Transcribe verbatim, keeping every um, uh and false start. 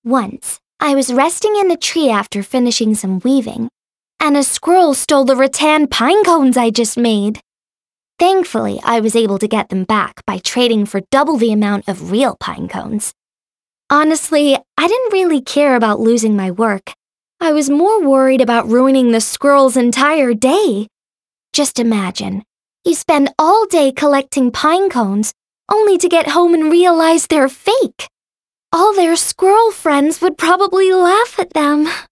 Once, I was resting in a tree after finishing some weaving, and a squirrel stole the rattan pine cones I just made. Thankfully, I was able to get them back by trading for double the amount of real pine cones. Honestly, I didn't really care about losing my work. I was more worried about ruining the squirrel's entire day. Just imagine, you spend all day collecting pine cones, only to get home and realize they're fake. All their squirrel friends would probably laugh at them.